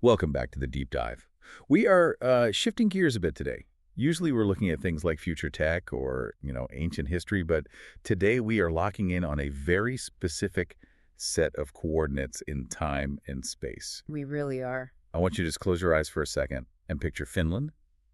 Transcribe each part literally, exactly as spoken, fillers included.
Welcome back to the deep dive. We are uh, shifting gears a bit today. Usually we're looking at things like future tech or, you know, ancient history, but today we are locking in on a very specific set of coordinates in time and space. We really are. I want you to just close your eyes for a second and picture Finland,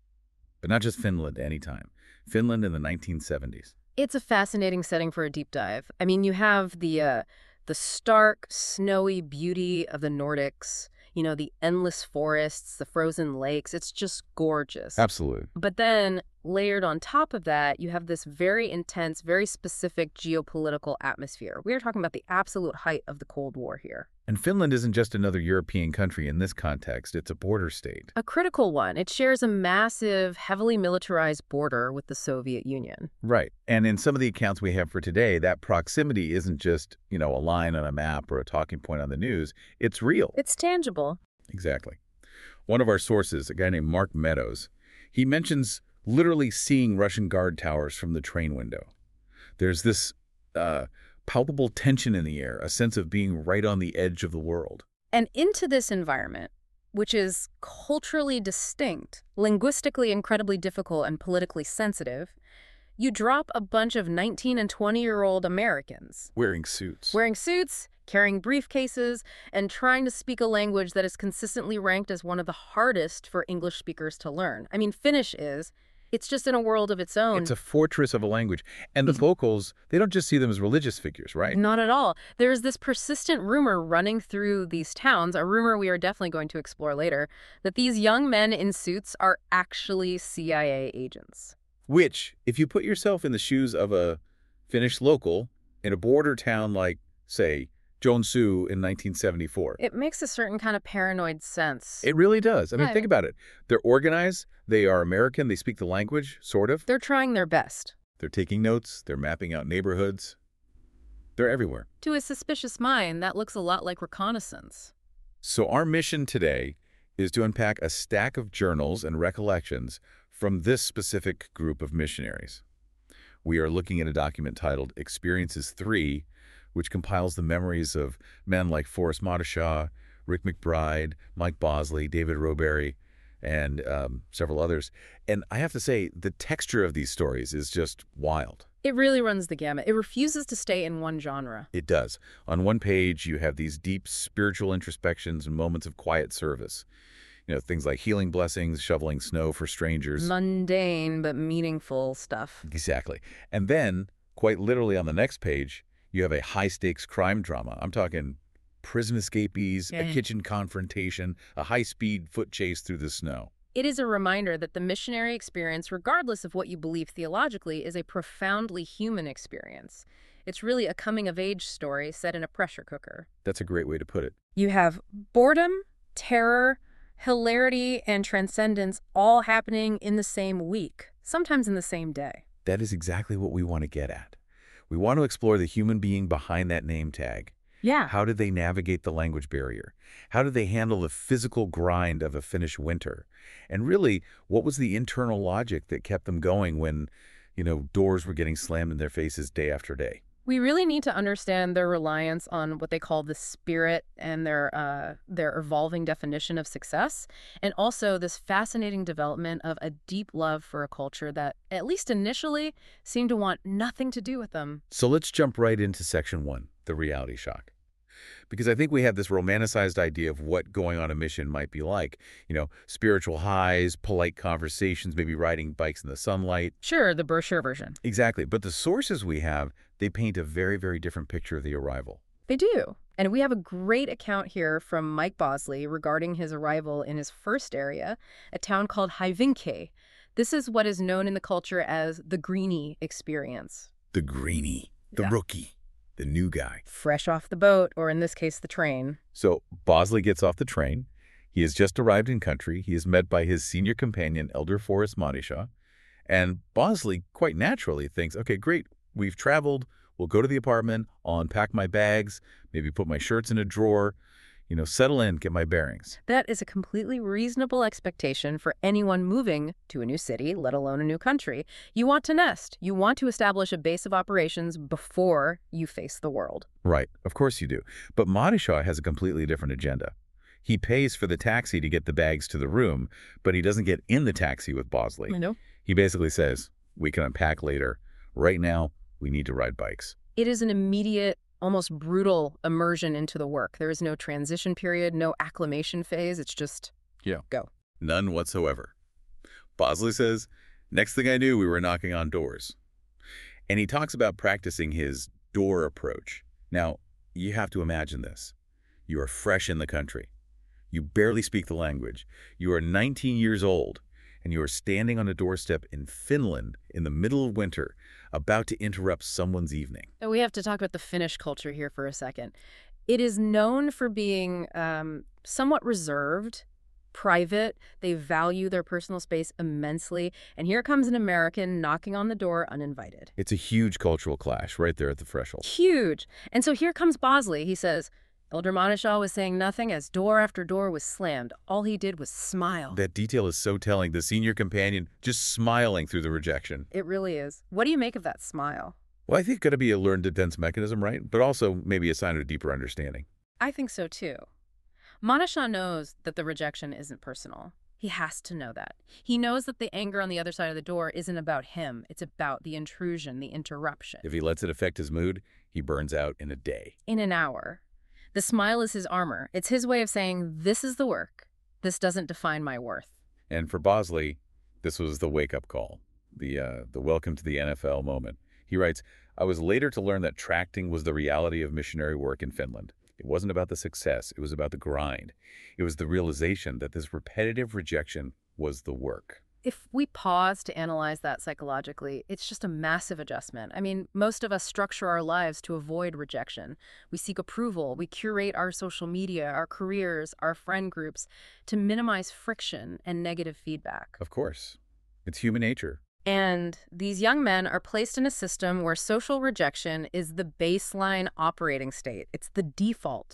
but not just Finland anytime. Finland in the nineteen seventies. It's a fascinating setting for a deep dive. I mean, you have the uh, the stark, snowy beauty of the Nordics, you know, the endless forests, the frozen lakes. It's just gorgeous. Absolutely. But then, layered on top of that, you have this very intense, very specific geopolitical atmosphere. We are talking about the absolute height of the Cold War here. And Finland isn't just another European country in this context. It's a border state. A critical one. It shares a massive, heavily militarized border with the Soviet Union. Right. And in some of the accounts we have for today, that proximity isn't just, you know, a line on a map or a talking point on the news. It's real. It's tangible. Exactly. One of our sources, a guy named Mark Meadows, he mentions literally seeing Russian guard towers from the train window. There's this uh, palpable tension in the air, a sense of being right on the edge of the world. And into this environment, which is culturally distinct, linguistically incredibly difficult, and politically sensitive, you drop a bunch of nineteen and twenty-year-old Americans. Wearing suits. Wearing suits, carrying briefcases, and trying to speak a language that is consistently ranked as one of the hardest for English speakers to learn. I mean, Finnish is. It's just in a world of its own. It's a fortress of a language. And the locals, they don't just see them as religious figures, right? Not at all. There's this persistent rumor running through these towns, a rumor we are definitely going to explore later, that these young men in suits are actually C I A agents. Which, if you put yourself in the shoes of a Finnish local in a border town like, say, Joensuu in nineteen seventy-four. It makes a certain kind of paranoid sense. It really does. I mean, Yeah. think about it. They're organized. They are American. They speak the language, sort of. They're trying their best. They're taking notes. They're mapping out neighborhoods. They're everywhere. To a suspicious mind, that looks a lot like reconnaissance. So our mission today is to unpack a stack of journals and recollections from this specific group of missionaries. We are looking at a document titled Experiences three, which compiles the memories of men like Forrest Modishaw, Rick McBride, Mike Bosley, David Roberry, and um, several others. And I have to say, the texture of these stories is just wild. It really runs the gamut. It refuses to stay in one genre. It does. On one page, you have these deep spiritual introspections and moments of quiet service. You know, things like healing blessings, shoveling snow for strangers. Mundane but meaningful stuff. Exactly. And then, quite literally on the next page, you have a high-stakes crime drama. I'm talking prison escapees, Yeah. a kitchen confrontation, a high-speed foot chase through the snow. It is a reminder that the missionary experience, regardless of what you believe theologically, is a profoundly human experience. It's really a coming-of-age story set in a pressure cooker. That's a great way to put it. You have boredom, terror, hilarity, and transcendence all happening in the same week, sometimes in the same day. That is exactly what we want to get at. We want to explore the human being behind that name tag. Yeah. How did they navigate the language barrier? How did they handle the physical grind of a Finnish winter? And really, what was the internal logic that kept them going when, you know, doors were getting slammed in their faces day after day? We really need to understand their reliance on what they call the spirit and their uh, their evolving definition of success, and also this fascinating development of a deep love for a culture that, at least initially, seemed to want nothing to do with them. So let's jump right into section one, the reality shock. Because I think we have this romanticized idea of what going on a mission might be like. You know, spiritual highs, polite conversations, maybe riding bikes in the sunlight. Sure, the brochure version. Exactly. But the sources we have, they paint a very, very different picture of the arrival. They do. And we have a great account here from Mike Bosley regarding his arrival in his first area, a town called Hyvinkää. This is what is known in the culture as the Greenie experience. The greenie, the Yeah. rookie, the new guy. Fresh off the boat, or in this case, the train. So Bosley gets off the train. He has just arrived in country. He is met by his senior companion, Elder Forrest Modishaw. And Bosley, quite naturally, thinks, okay, great, we've traveled. We'll go to the apartment. I'll unpack my bags, maybe put my shirts in a drawer, you know, settle in, get my bearings. That is a completely reasonable expectation for anyone moving to a new city, let alone a new country. You want to nest. You want to establish a base of operations before you face the world. Right, of course you do. But Modishaw has a completely different agenda. He pays for the taxi to get the bags to the room, but he doesn't get in the taxi with Bosley. I know. He basically says, we can unpack later. Right now, we need to ride bikes. It is an immediate, almost brutal immersion into the work. There is no transition period, no acclimation phase. It's just Yeah. go. None whatsoever. Bosley says, next thing I knew, we were knocking on doors. And he talks about practicing his door approach. Now, you have to imagine this. You are fresh in the country. You barely speak the language. You are nineteen years old, and you are standing on a doorstep in Finland in the middle of winter, about to interrupt someone's evening. And we have to talk about the Finnish culture here for a second. It is known for being um, somewhat reserved, private. They value their personal space immensely. And here comes an American knocking on the door uninvited. It's a huge cultural clash right there at the threshold. Huge. And so here comes Bosley. He says, Elder Manishaw was saying nothing as door after door was slammed. All he did was smile. That detail is so telling. The senior companion just smiling through the rejection. It really is. What do you make of that smile? Well, I think it's got to be a learned defense mechanism, right? But also maybe a sign of deeper understanding. I think so, too. Manishaw knows that the rejection isn't personal. He has to know that. He knows that the anger on the other side of the door isn't about him. It's about the intrusion, the interruption. If he lets it affect his mood, he burns out in a day. In an hour. The smile is his armor. It's his way of saying, this is the work. This doesn't define my worth. And for Bosley, this was the wake-up call, the, uh, the welcome to the N F L moment. He writes, I was later to learn that tracting was the reality of missionary work in Finland. It wasn't about the success. It was about the grind. It was the realization that this repetitive rejection was the work. If we pause to analyze that psychologically, it's just a massive adjustment. I mean, most of us structure our lives to avoid rejection. We seek approval. We curate our social media, our careers, our friend groups to minimize friction and negative feedback. Of course. It's human nature. And these young men are placed in a system where social rejection is the baseline operating state. It's the default.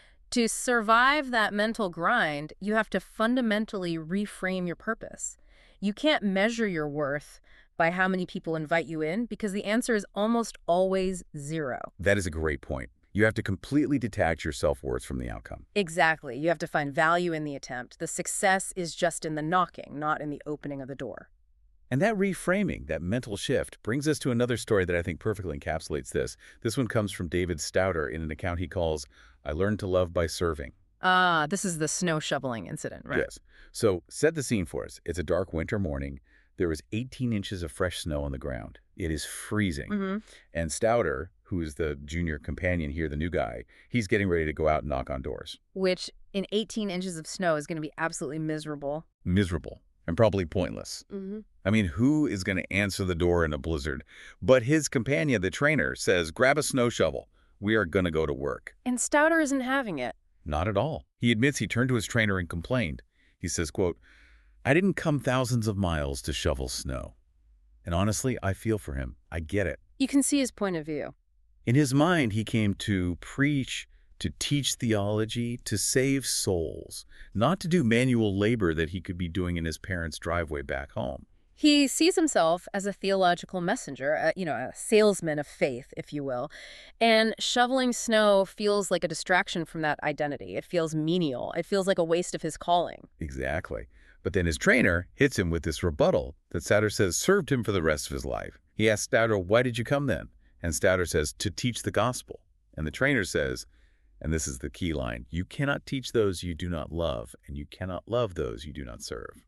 To survive that mental grind, you have to fundamentally reframe your purpose. You can't measure your worth by how many people invite you in because the answer is almost always zero. That is a great point. You have to completely detach your self-worth from the outcome. Exactly. You have to find value in the attempt. The success is just in the knocking, not in the opening of the door. And that reframing, that mental shift, brings us to another story that I think perfectly encapsulates this. This one comes from David Stouter in an account he calls, I Learned to Love by Serving. Ah, this is the snow shoveling incident, right? Yes. So set the scene for us. It's a dark winter morning. There is eighteen inches of fresh snow on the ground. It is freezing. Mm-hmm. And Stouter, who is the junior companion here, the new guy, he's getting ready to go out and knock on doors. Which in eighteen inches of snow is going to be absolutely miserable. Miserable. And probably pointless. Mm-hmm. I mean, who is going to answer the door in a blizzard? But his companion, the trainer, says, grab a snow shovel. We are going to go to work. And Stouter isn't having it. Not at all. He admits he turned to his trainer and complained. He says, quote, I didn't come thousands of miles to shovel snow. And honestly, I feel for him. I get it. You can see his point of view. In his mind, he came to preach, to teach theology, to save souls, not to do manual labor that he could be doing in his parents' driveway back home. He sees himself as a theological messenger, a, you know, a salesman of faith, if you will. And shoveling snow feels like a distraction from that identity. It feels menial. It feels like a waste of his calling. Exactly. But then his trainer hits him with this rebuttal that Stouter says served him for the rest of his life. He asks Stouter, why did you come then? And Stouter says, to teach the gospel. And the trainer says, and this is the key line, you cannot teach those you do not love, and you cannot love those you do not serve.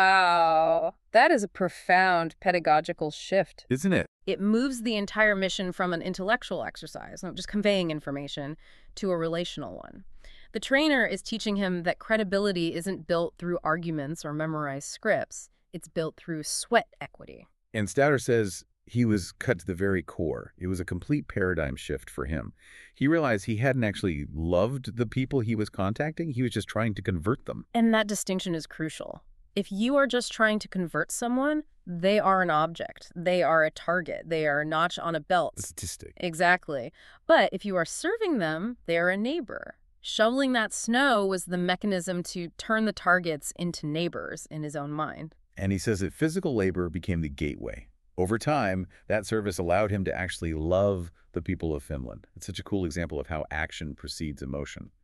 Wow. That is a profound pedagogical shift. Isn't it? It moves the entire mission from an intellectual exercise, not just conveying information, to a relational one. The trainer is teaching him that credibility isn't built through arguments or memorized scripts. It's built through sweat equity. And Stouter says he was cut to the very core. It was a complete paradigm shift for him. He realized he hadn't actually loved the people he was contacting. He was just trying to convert them. And that distinction is crucial. If you are just trying to convert someone, they are an object. They are a target. They are a notch on a belt. A statistic. Exactly. But if you are serving them, they are a neighbor. Shoveling that snow was the mechanism to turn the targets into neighbors in his own mind. And he says that physical labor became the gateway. Over time, that service allowed him to actually love the people of Finland. It's such a cool example of how action precedes emotion.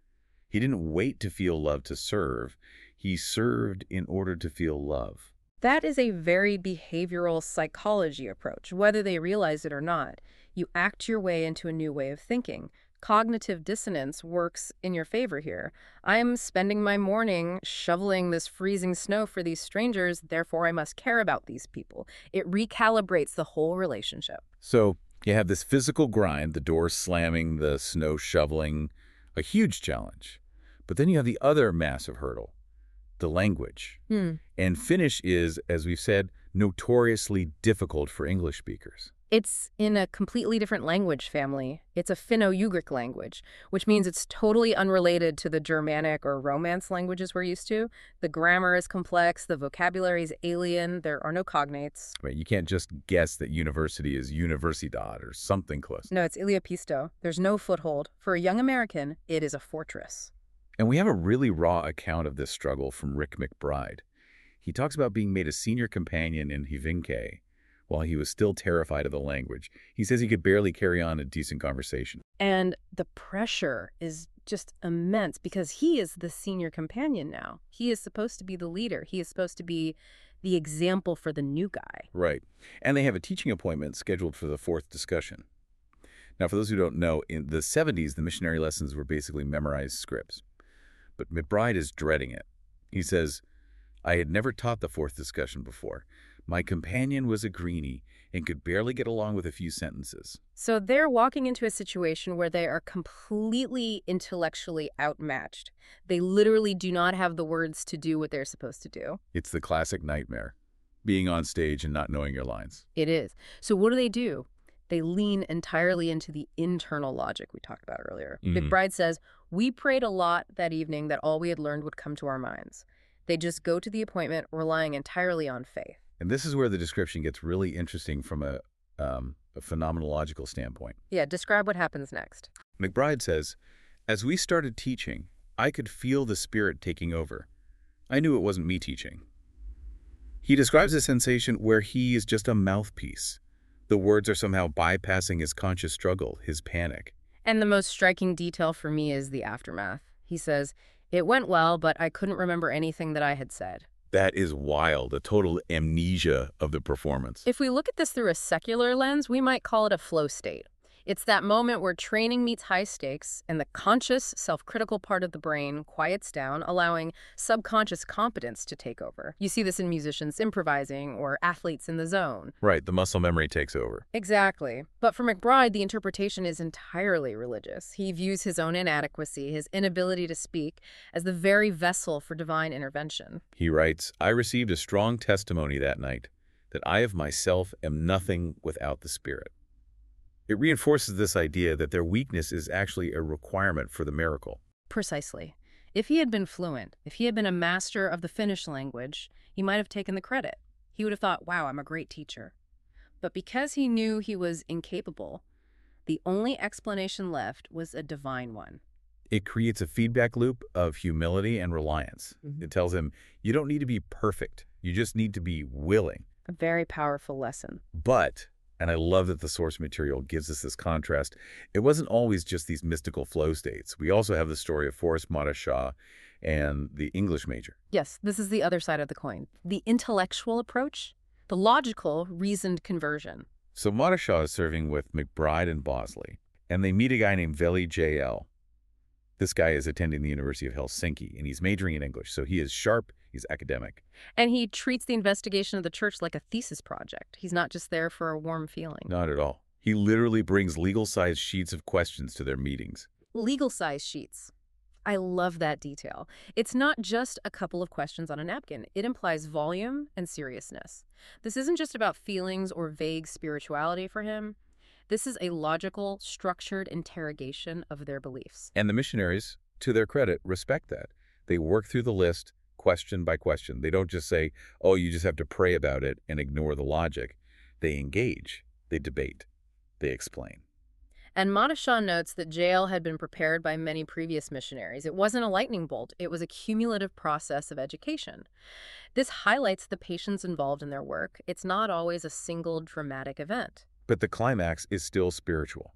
He didn't wait to feel love to serve. He served in order to feel love. That is a very behavioral psychology approach, whether they realize it or not. You act your way into a new way of thinking. Cognitive dissonance works in your favor here. I am spending my morning shoveling this freezing snow for these strangers, therefore I must care about these people. It recalibrates the whole relationship. So you have this physical grind, the door slamming, the snow shoveling, a huge challenge. But then you have the other massive hurdle, the language. Hmm. And Finnish is, as we've said, notoriously difficult for English speakers. It's in a completely different language family. It's a Finno-Ugric language, which means it's totally unrelated to the Germanic or Romance languages we're used to. The grammar is complex, the vocabulary is alien, there are no cognates. Right, you can't just guess that university is Universidad or something close. No, it's Iliapisto. There's no foothold. For a young American, it is a fortress. And we have a really raw account of this struggle from Rick McBride. He talks about being made a senior companion in Hyvinkää while he was still terrified of the language. He says he could barely carry on a decent conversation. And the pressure is just immense because he is the senior companion now. He is supposed to be the leader. He is supposed to be the example for the new guy. Right. And they have a teaching appointment scheduled for the fourth discussion. Now, for those who don't know, in the seventies, the missionary lessons were basically memorized scripts. But McBride is dreading it. He says, I had never taught the fourth discussion before. My companion was a greenie and could barely get along with a few sentences. So they're walking into a situation where they are completely intellectually outmatched. They literally do not have the words to do what they're supposed to do. It's the classic nightmare, being on stage and not knowing your lines. It is. So what do they do? They lean entirely into the internal logic we talked about earlier. Mm-hmm. McBride says, we prayed a lot that evening that all we had learned would come to our minds. They just go to the appointment relying entirely on faith. And this is where the description gets really interesting from a, um, a phenomenological standpoint. Yeah, describe what happens next. McBride says, as we started teaching, I could feel the Spirit taking over. I knew it wasn't me teaching. He describes a sensation where he is just a mouthpiece. The words are somehow bypassing his conscious struggle, his panic. And the most striking detail for me is the aftermath. He says, it went well, but I couldn't remember anything that I had said. That is wild, a total amnesia of the performance. If we look at this through a secular lens, we might call it a flow state. It's that moment where training meets high stakes and the conscious, self-critical part of the brain quiets down, allowing subconscious competence to take over. You see this in musicians improvising or athletes in the zone. Right, the muscle memory takes over. Exactly. But for McBride, the interpretation is entirely religious. He views his own inadequacy, his inability to speak, as the very vessel for divine intervention. He writes, I received a strong testimony that night that I of myself am nothing without the Spirit. It reinforces this idea that their weakness is actually a requirement for the miracle. Precisely. If he had been fluent, if he had been a master of the Finnish language, he might have taken the credit. He would have thought, wow, I'm a great teacher. But because he knew he was incapable, the only explanation left was a divine one. It creates a feedback loop of humility and reliance. Mm-hmm. It tells him, you don't need to be perfect. You just need to be willing. A very powerful lesson. But, and I love that the source material gives us this contrast, it wasn't always just these mystical flow states. We also have the story of Forrest Matasha and the English major. Yes, this is the other side of the coin. The intellectual approach, the logical, reasoned conversion. So Matasha is serving with McBride and Bosley, and they meet a guy named Veli J L. This guy is attending the University of Helsinki, and he's majoring in English, so he is sharp, he's academic. And he treats the investigation of the church like a thesis project. He's not just there for a warm feeling. Not at all. He literally brings legal-sized sheets of questions to their meetings. Legal-size sheets. I love that detail. It's not just a couple of questions on a napkin. It implies volume and seriousness. This isn't just about feelings or vague spirituality for him. This is a logical, structured interrogation of their beliefs. And the missionaries, to their credit, respect that. They work through the list question by question. They don't just say, oh, you just have to pray about it and ignore the logic. They engage. They debate. They explain. And Matasha notes that J L had been prepared by many previous missionaries. It wasn't a lightning bolt. It was a cumulative process of education. This highlights the patience involved in their work. It's not always a single dramatic event. But the climax is still spiritual.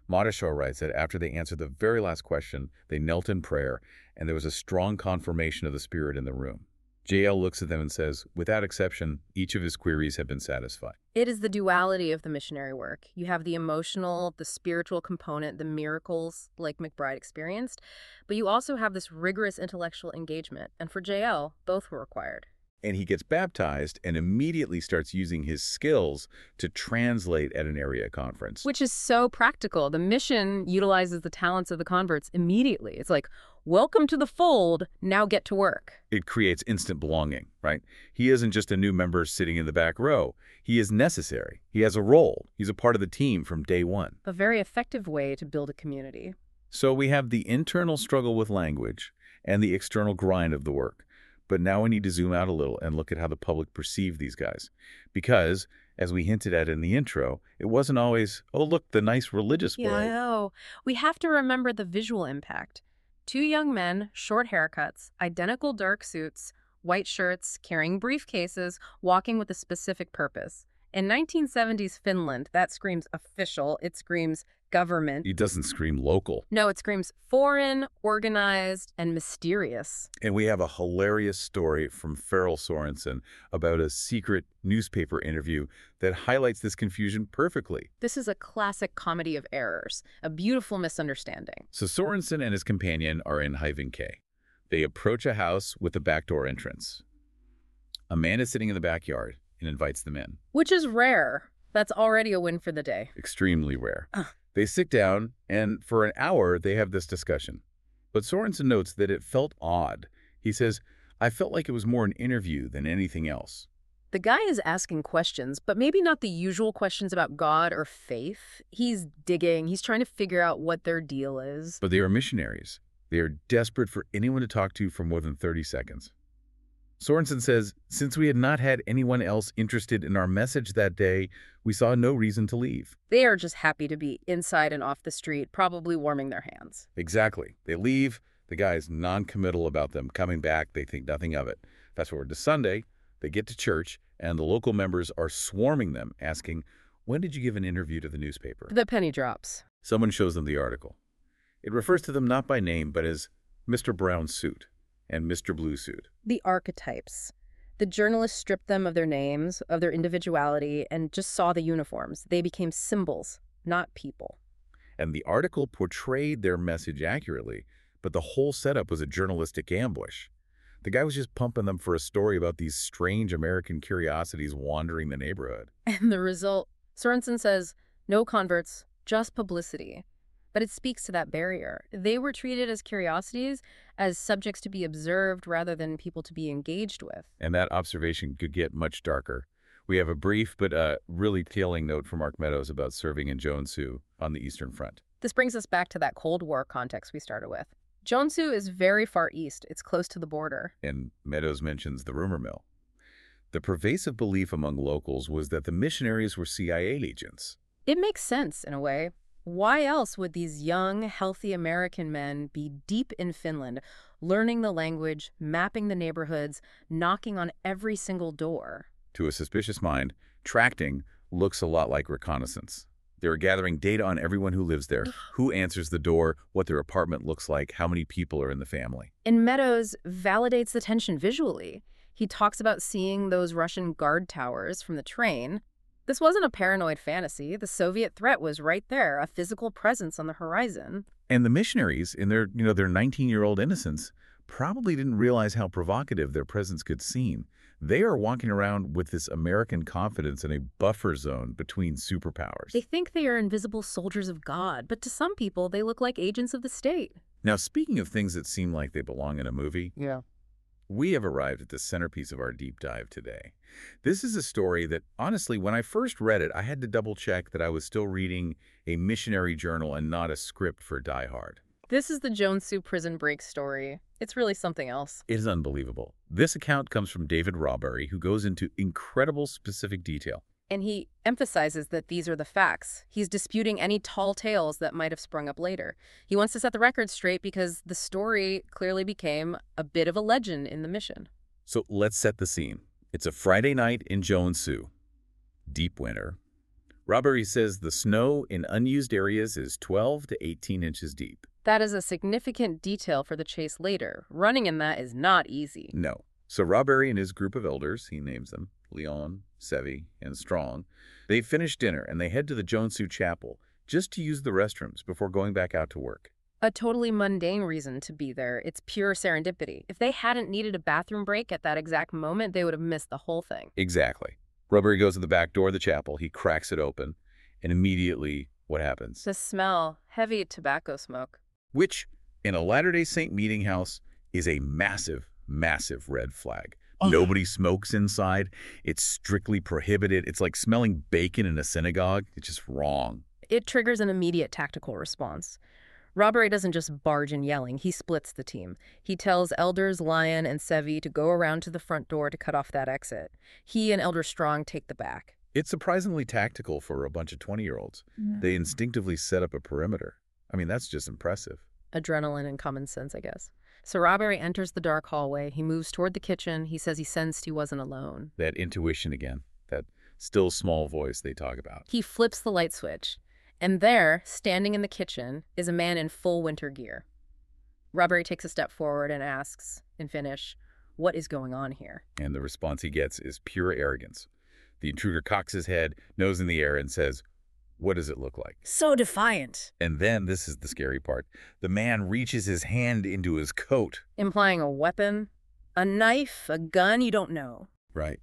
Madashar writes that after they answered the very last question, they knelt in prayer, and there was a strong confirmation of the spirit in the room. J L looks at them and says, without exception, each of his queries have been satisfied. It is the duality of the missionary work. You have the emotional, the spiritual component, the miracles like McBride experienced, but you also have this rigorous intellectual engagement. And for J L, both were required. And he gets baptized and immediately starts using his skills to translate at an area conference. Which is so practical. The mission utilizes the talents of the converts immediately. It's like, welcome to the fold, now get to work. It creates instant belonging, right? He isn't just a new member sitting in the back row. He is necessary. He has a role. He's a part of the team from day one. A very effective way to build a community. So we have the internal struggle with language and the external grind of the work. But now we need to zoom out a little and look at how the public perceived these guys. Because, as we hinted at in the intro, it wasn't always, oh, look, the nice religious Yeah, world. I know. We have to remember the visual impact. Two young men, short haircuts, identical dark suits, white shirts, carrying briefcases, walking with a specific purpose. In nineteen seventies Finland, that screams official. It screams government. It doesn't scream local. No, it screams foreign, organized, and mysterious. And we have a hilarious story from Farrell Sorensen about a secret newspaper interview that highlights this confusion perfectly. This is a classic comedy of errors, a beautiful misunderstanding. So Sorensen and his companion are in Hyvinkää. They approach a house with a backdoor entrance. A man is sitting in the backyard and invites them in. Which is rare. That's already a win for the day. Extremely rare. Uh. They sit down, and for an hour, they have this discussion. But Sorensen notes that it felt odd. He says, I felt like it was more an interview than anything else. The guy is asking questions, but maybe not the usual questions about God or faith. He's digging. He's trying to figure out what their deal is. But they are missionaries. They are desperate for anyone to talk to for more than thirty seconds. Sorensen says, since we had not had anyone else interested in our message that day, we saw no reason to leave. They are just happy to be inside and off the street, probably warming their hands. Exactly. They leave. The guy's non-committal about them coming back. They think nothing of it. Fast forward to Sunday. They get to church, and the local members are swarming them, asking, when did you give an interview to the newspaper? The penny drops. Someone shows them the article. It refers to them not by name, but as Mister Brown Suit and Mister Blue Suit. The archetypes. The journalists stripped them of their names, of their individuality, and just saw the uniforms. They became symbols, not people. And the article portrayed their message accurately, but the whole setup was a journalistic ambush. The guy was just pumping them for a story about these strange American curiosities wandering the neighborhood. And the result, Sorensen says, no converts, just publicity. But it speaks to that barrier. They were treated as curiosities, as subjects to be observed rather than people to be engaged with. And that observation could get much darker. We have a brief but uh, really telling note from Mark Meadows about serving in Joensuu on the Eastern Front. This brings us back to that Cold War context we started with. Joensuu is very far east. It's close to the border. And Meadows mentions the rumor mill. The pervasive belief among locals was that the missionaries were C I A agents. It makes sense, in a way. Why else would these young, healthy American men be deep in Finland, learning the language, mapping the neighborhoods, knocking on every single door? To a suspicious mind, tracting looks a lot like reconnaissance. They were gathering data on everyone who lives there, who answers the door, what their apartment looks like, how many people are in the family. And Meadows validates the tension visually. He talks about seeing those Russian guard towers from the train. This wasn't a paranoid fantasy. The Soviet threat was right there, a physical presence on the horizon. And the missionaries, in their, you know, their nineteen-year-old innocence, probably didn't realize how provocative their presence could seem. They are walking around with this American confidence in a buffer zone between superpowers. They think they are invisible soldiers of God, but to some people, they look like agents of the state. Now, speaking of things that seem like they belong in a movie, Yeah. we have arrived at the centerpiece of our deep dive today. This is a story that, honestly, when I first read it, I had to double-check that I was still reading a missionary journal and not a script for Die Hard. This is the Joensuu prison break story. It's really something else. It is unbelievable. This account comes from David Rawbury, who goes into incredible specific detail. And he emphasizes that these are the facts. He's disputing any tall tales that might have sprung up later. He wants to set the record straight because the story clearly became a bit of a legend in the mission. So let's set the scene. It's a Friday night in Joensuu. Deep winter. Robbery says the snow in unused areas is twelve to eighteen inches deep. That is a significant detail for the chase later. Running in that is not easy. No. So Robbery and his group of elders, he names them, Leon, Sevi, and Strong, they finish dinner and they head to the Joensuu Chapel just to use the restrooms before going back out to work. A totally mundane reason to be there. It's pure serendipity. If they hadn't needed a bathroom break at that exact moment, they would have missed the whole thing. Exactly. Robbery goes to the back door of the chapel, he cracks it open, and immediately, what happens? The smell, heavy tobacco smoke. Which, in a Latter-day Saint meeting house, is a massive, massive red flag. Oh. Nobody smokes inside. It's strictly prohibited. It's like smelling bacon in a synagogue. It's just wrong. It triggers an immediate tactical response. Robbery doesn't just barge in yelling, he splits the team. He tells Elders Lion and Sevi to go around to the front door to cut off that exit. He and Elder Strong take the back. It's surprisingly tactical for a bunch of twenty-year-olds. Yeah. They instinctively set up a perimeter. I mean, that's just impressive. Adrenaline and common sense, I guess. So Robbery enters the dark hallway. He moves toward the kitchen. He says he sensed he wasn't alone. That intuition again, that still small voice they talk about. He flips the light switch. And there, standing in the kitchen, is a man in full winter gear. Robbery takes a step forward and asks, in Finnish, "What is going on here?" And the response he gets is pure arrogance. The intruder cocks his head, nose in the air, and says, "What does it look like?" So defiant. And then, this is the scary part, the man reaches his hand into his coat. Implying a weapon, a knife, a gun, you don't know. Right.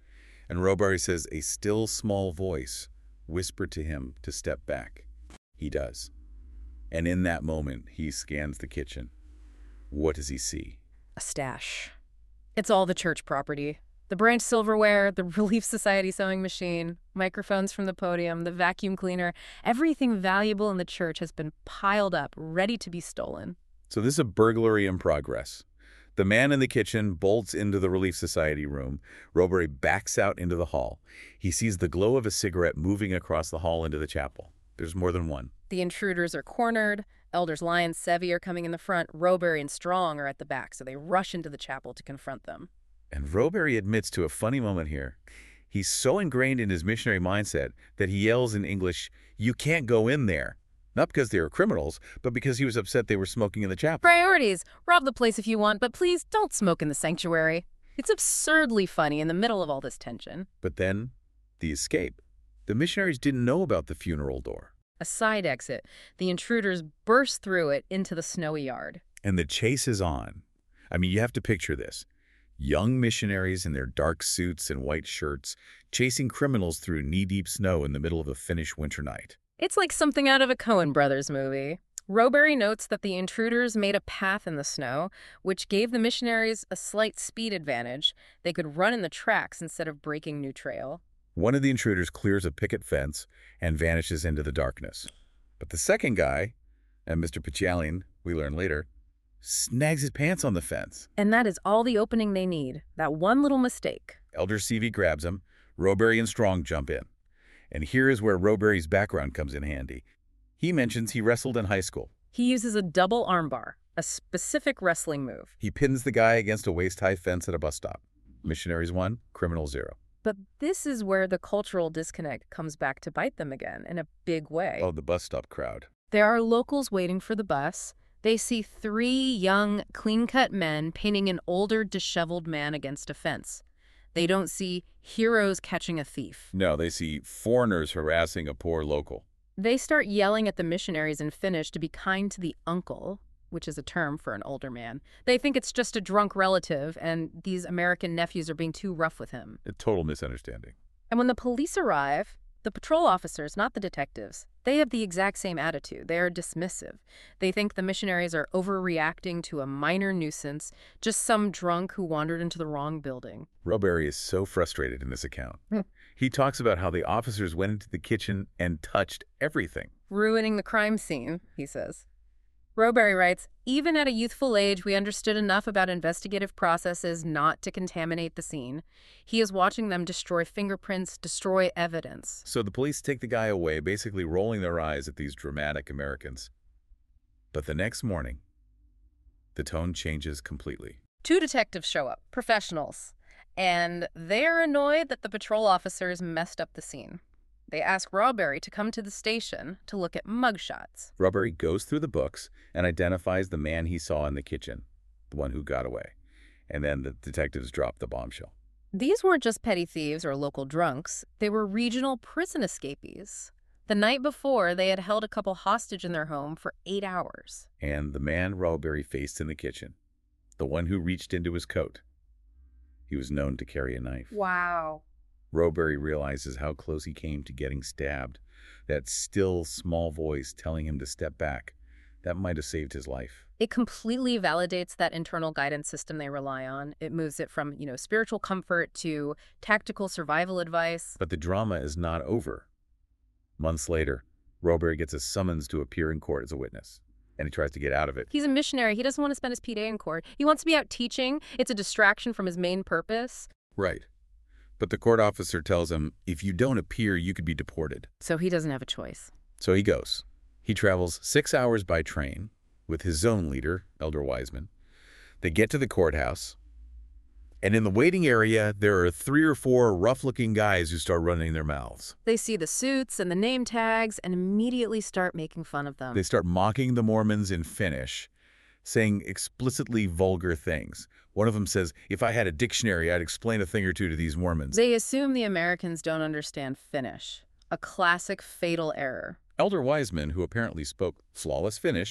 And Robbery says a still small voice whispered to him to step back. He does. And in that moment, he scans the kitchen. What does he see? A stash. It's all the church property. The branch silverware, the Relief Society sewing machine, microphones from the podium, the vacuum cleaner, everything valuable in the church has been piled up, ready to be stolen. So this is a burglary in progress. The man in the kitchen bolts into the Relief Society room. Robbery backs out into the hall. He sees the glow of a cigarette moving across the hall into the chapel. There's more than one. The intruders are cornered. Elders Lion, Sevi are coming in the front. Robbery and Strong are at the back, so they rush into the chapel to confront them. And Robbery admits to a funny moment here. He's so ingrained in his missionary mindset that he yells in English, "You can't go in there." Not because they were criminals, but because he was upset they were smoking in the chapel. Priorities. Rob the place if you want, but please don't smoke in the sanctuary. It's absurdly funny in the middle of all this tension. But then, the escape. The missionaries didn't know about the funeral door. A side exit. The intruders burst through it into the snowy yard. And the chase is on. I mean, you have to picture this. Young missionaries in their dark suits and white shirts, chasing criminals through knee-deep snow in the middle of a Finnish winter night. It's like something out of a Coen Brothers movie. Robbery notes that the intruders made a path in the snow, which gave the missionaries a slight speed advantage. They could run in the tracks instead of breaking new trail. One of the intruders clears a picket fence and vanishes into the darkness. But the second guy, and Mister Pachalian, we learn later, snags his pants on the fence. And that is all the opening they need. That one little mistake. Elder Sevi grabs him. Robbery and Strong jump in. And here is where Robbery's background comes in handy. He mentions he wrestled in high school. He uses a double armbar, a specific wrestling move. He pins the guy against a waist-high fence at a bus stop. Missionaries one, criminal zero. But this is where the cultural disconnect comes back to bite them again in a big way. Oh, the bus stop crowd. There are locals waiting for the bus. They see three young, clean-cut men painting an older, disheveled man against a fence. They don't see heroes catching a thief. No, they see foreigners harassing a poor local. They start yelling at the missionaries in Finnish to be kind to the uncle, which is a term for an older man. They think it's just a drunk relative, and these American nephews are being too rough with him. A total misunderstanding. And when the police arrive, the patrol officers, not the detectives, they have the exact same attitude. They are dismissive. They think the missionaries are overreacting to a minor nuisance, just some drunk who wandered into the wrong building. Robbery is so frustrated in this account. He talks about how the officers went into the kitchen and touched everything. Ruining the crime scene, he says. Robbery writes, "Even at a youthful age, we understood enough about investigative processes not to contaminate the scene. He is watching them destroy fingerprints, destroy evidence." So the police take the guy away, basically rolling their eyes at these dramatic Americans. But the next morning, the tone changes completely. Two detectives show up, professionals, and they're annoyed that the patrol officers messed up the scene. They ask Rawberry to come to the station to look at mugshots. Rawberry goes through the books and identifies the man he saw in the kitchen, the one who got away. And then the detectives drop the bombshell. These weren't just petty thieves or local drunks. They were regional prison escapees. The night before, they had held a couple hostage in their home for eight hours. And the man Rawberry faced in the kitchen, the one who reached into his coat, he was known to carry a knife. Wow. Rawberry realizes how close he came to getting stabbed. That still, small voice telling him to step back, that might have saved his life. It completely validates that internal guidance system they rely on. It moves it from, you know, spiritual comfort to tactical survival advice. But the drama is not over. Months later, Rawberry gets a summons to appear in court as a witness, and he tries to get out of it. He's a missionary. He doesn't want to spend his P-Day in court. He wants to be out teaching. It's a distraction from his main purpose. Right. But the court officer tells him, if you don't appear, you could be deported. So he doesn't have a choice. So he goes. He travels six hours by train with his zone leader, Elder Wiseman. They get to the courthouse, and in the waiting area, there are three or four rough-looking guys who start running their mouths. They see the suits and the name tags and immediately start making fun of them. They start mocking the Mormons in Finnish, saying explicitly vulgar things. One of them says, if I had a dictionary, I'd explain a thing or two to these Mormons. They assume the Americans don't understand Finnish, a classic fatal error. Elder Wiseman, who apparently spoke flawless Finnish,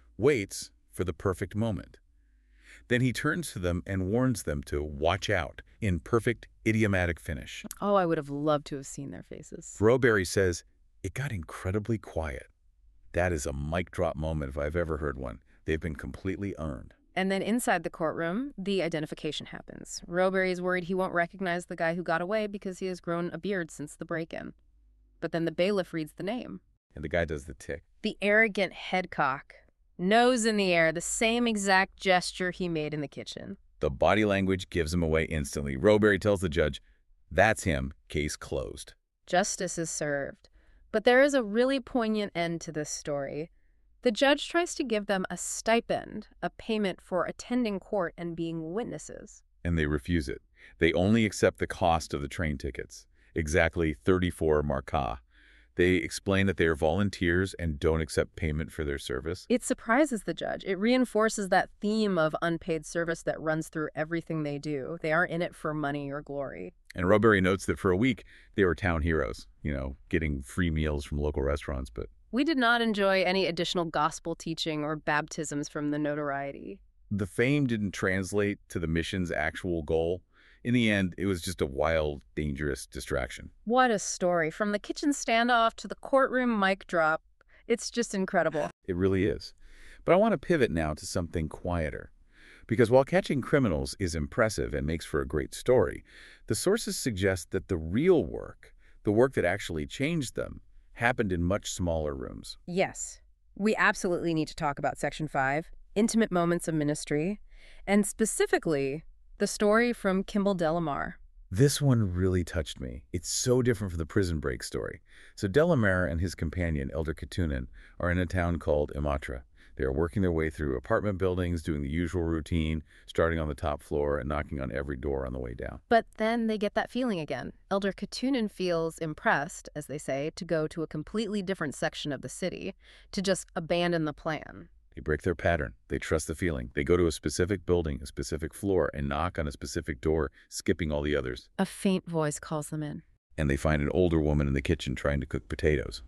waits for the perfect moment. Then he turns to them and warns them to watch out in perfect idiomatic Finnish. Oh, I would have loved to have seen their faces. Rawberry says, it got incredibly quiet. That is a mic drop moment if I've ever heard one. They've been completely earned. And then inside the courtroom, the identification happens. Rawberry is worried he won't recognize the guy who got away because he has grown a beard since the break-in. But then the bailiff reads the name. And the guy does the tick. The arrogant headcock. Nose in the air, the same exact gesture he made in the kitchen. The body language gives him away instantly. Rawberry tells the judge, that's him, case closed. Justice is served. But there is a really poignant end to this story. The judge tries to give them a stipend, a payment for attending court and being witnesses. And they refuse it. They only accept the cost of the train tickets, exactly thirty-four marka. They explain that they are volunteers and don't accept payment for their service. It surprises the judge. It reinforces that theme of unpaid service that runs through everything they do. They aren't in it for money or glory. And Rawberry notes that for a week, they were town heroes, you know, getting free meals from local restaurants, but We did not enjoy any additional gospel teaching or baptisms from the notoriety. the fame didn't translate to the mission's actual goal. In the end, it was just a wild, dangerous distraction. What a story. From the kitchen standoff to the courtroom mic drop. It's just incredible. It really is. But I want to pivot now to something quieter. Because while catching criminals is impressive and makes for a great story, the sources suggest that the real work, the work that actually changed them, happened in much smaller rooms. Yes, we absolutely need to talk about Section five, Intimate Moments of Ministry, and specifically, the story from Kimball Delamar. This one really touched me. It's so different from the prison break story. So Delamar and his companion, Elder Katunen, are in a town called Imatra. They are working their way through apartment buildings, doing the usual routine, starting on the top floor and knocking on every door on the way down. But then they get that feeling again. Elder Katunen feels impressed, as they say, to go to a completely different section of the city, to just abandon the plan. They break their pattern. They trust the feeling. They go to a specific building, a specific floor, and knock on a specific door, skipping all the others. A faint voice calls them in. And they find an older woman in the kitchen trying to cook potatoes.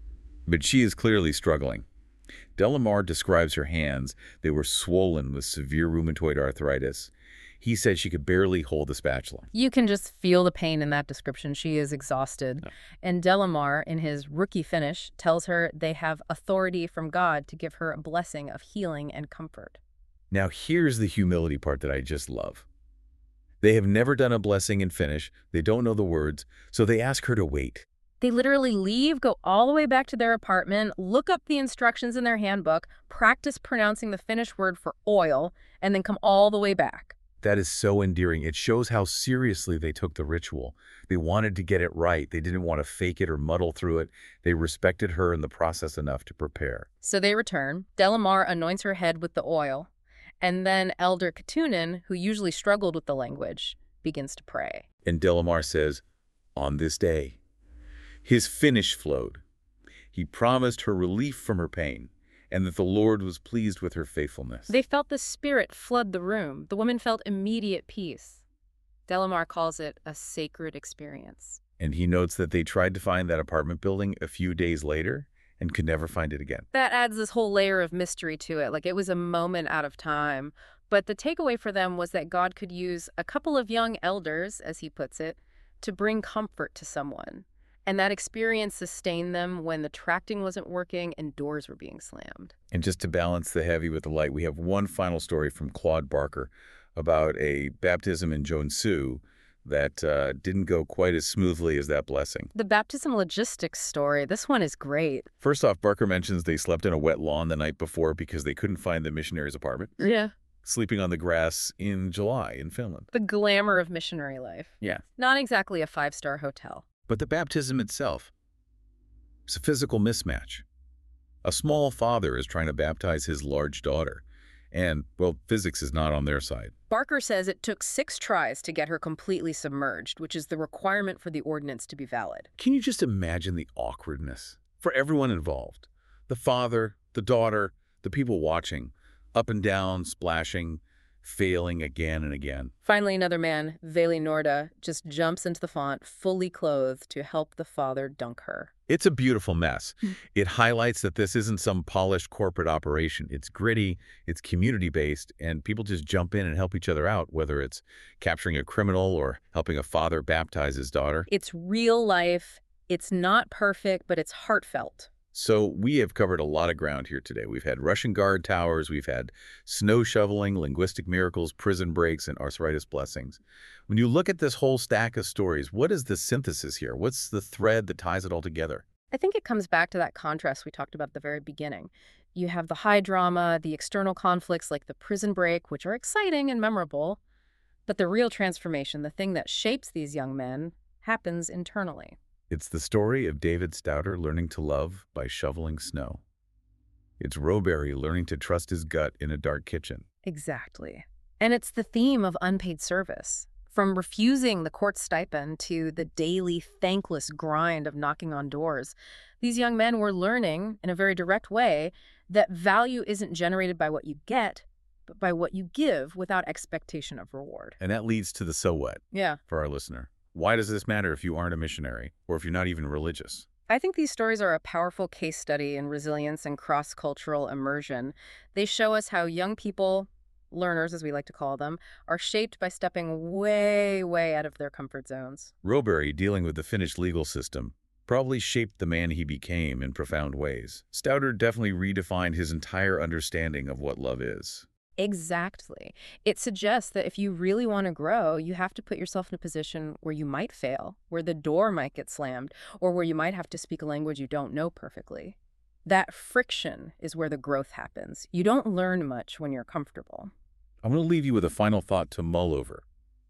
But she is clearly struggling. Delamar describes her hands. They were swollen with severe rheumatoid arthritis. He said she could barely hold the spatula. You can just feel the pain in that description. She is exhausted. Yeah. And Delamar, in his rookie finish, tells her they have authority from God to give her a blessing of healing and comfort. Now here's the humility part that I just love. They have never done a blessing in Finnish. They don't know the words, so they ask her to wait. They literally leave, go all the way back to their apartment, look up the instructions in their handbook, practice pronouncing the Finnish word for oil, and then come all the way back. That is so endearing. It shows how seriously they took the ritual. They wanted to get it right. They didn't want to fake it or muddle through it. They respected her in the process enough to prepare. So they return. Delamar anoints her head with the oil. And then Elder Katunen, who usually struggled with the language, begins to pray. And Delamar says, on this day, His finish flowed. He promised her relief from her pain, and that the Lord was pleased with her faithfulness. They felt the Spirit flood the room. The woman felt immediate peace. Delamar calls it a sacred experience. And he notes that they tried to find that apartment building a few days later and could never find it again. That adds this whole layer of mystery to it, like it was a moment out of time. But the takeaway for them was that God could use a couple of young elders, as he puts it, to bring comfort to someone. And that experience sustained them when the tracting wasn't working and doors were being slammed. And just to balance the heavy with the light, we have one final story from Claude Barker about a baptism in Joensuu that uh, didn't go quite as smoothly as that blessing. The baptism logistics story, this one is great. First off, Barker mentions they slept in a wet lawn the night before because they couldn't find the missionary's apartment. Yeah. Sleeping on the grass in July in Finland. The glamour of missionary life. Yeah. Not exactly a five-star hotel. But the baptism itself is a physical mismatch. A small father is trying to baptize his large daughter, and, well, physics is not on their side. Barker says it took six tries to get her completely submerged, which is the requirement for the ordinance to be valid. Can you just imagine the awkwardness for everyone involved? The father, the daughter, the people watching, up and down, splashing, failing again and again. Finally, another man, Veli Norda, just jumps into the font, fully clothed, to help the father dunk her. It's a beautiful mess. It highlights that this isn't some polished corporate operation. It's gritty, it's community-based, and people just jump in and help each other out, whether it's capturing a criminal or helping a father baptize his daughter. It's real life. It's not perfect, but it's heartfelt. So we have covered a lot of ground here today. We've had Russian guard towers, we've had snow shoveling, linguistic miracles, prison breaks, and arthritis blessings. When you look at this whole stack of stories, what is the synthesis here? What's the thread that ties it all together? I think it comes back to that contrast we talked about at the very beginning. You have the high drama, the external conflicts like the prison break, which are exciting and memorable, but the real transformation, the thing that shapes these young men, happens internally. It's the story of David Stouter learning to love by shoveling snow. It's Rowberry learning to trust his gut in a dark kitchen. Exactly. And it's the theme of unpaid service. From refusing the court stipend to the daily thankless grind of knocking on doors, these young men were learning, in a very direct way, that value isn't generated by what you get, but by what you give without expectation of reward. And that leads to the so what Yeah. for our listener. Why does this matter if you aren't a missionary or if you're not even religious? I think these stories are a powerful case study in resilience and cross-cultural immersion. They show us how young people, learners as we like to call them, are shaped by stepping way, way out of their comfort zones. Rowberry, dealing with the Finnish legal system, probably shaped the man he became in profound ways. Stouter definitely redefined his entire understanding of what love is. Exactly. It suggests that if you really want to grow, you have to put yourself in a position where you might fail, where the door might get slammed, or where you might have to speak a language you don't know perfectly. That friction is where the growth happens. You don't learn much when you're comfortable. I'm going to leave you with a final thought to mull over.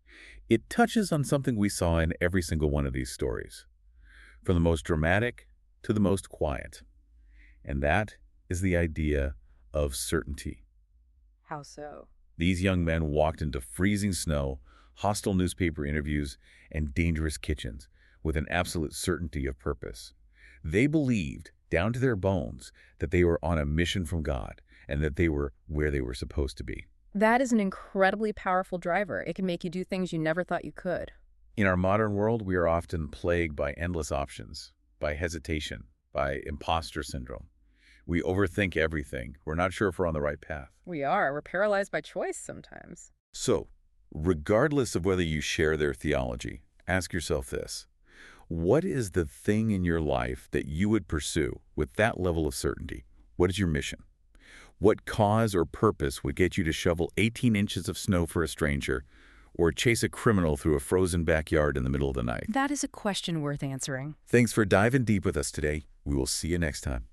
It touches on something we saw in every single one of these stories, from the most dramatic to the most quiet. And that is the idea of certainty. How so? These young men walked into freezing snow, hostile newspaper interviews, and dangerous kitchens with an absolute certainty of purpose. They believed, down to their bones, that they were on a mission from God and that they were where they were supposed to be. That is an incredibly powerful driver. It can make you do things you never thought you could. In our modern world, we are often plagued by endless options, by hesitation, by imposter syndrome. We overthink everything. We're not sure if we're on the right path. We are. We're paralyzed by choice sometimes. So, regardless of whether you share their theology, ask yourself this. What is the thing in your life that you would pursue with that level of certainty? What is your mission? What cause or purpose would get you to shovel eighteen inches of snow for a stranger or chase a criminal through a frozen backyard in the middle of the night? That is a question worth answering. Thanks for diving deep with us today. We will see you next time.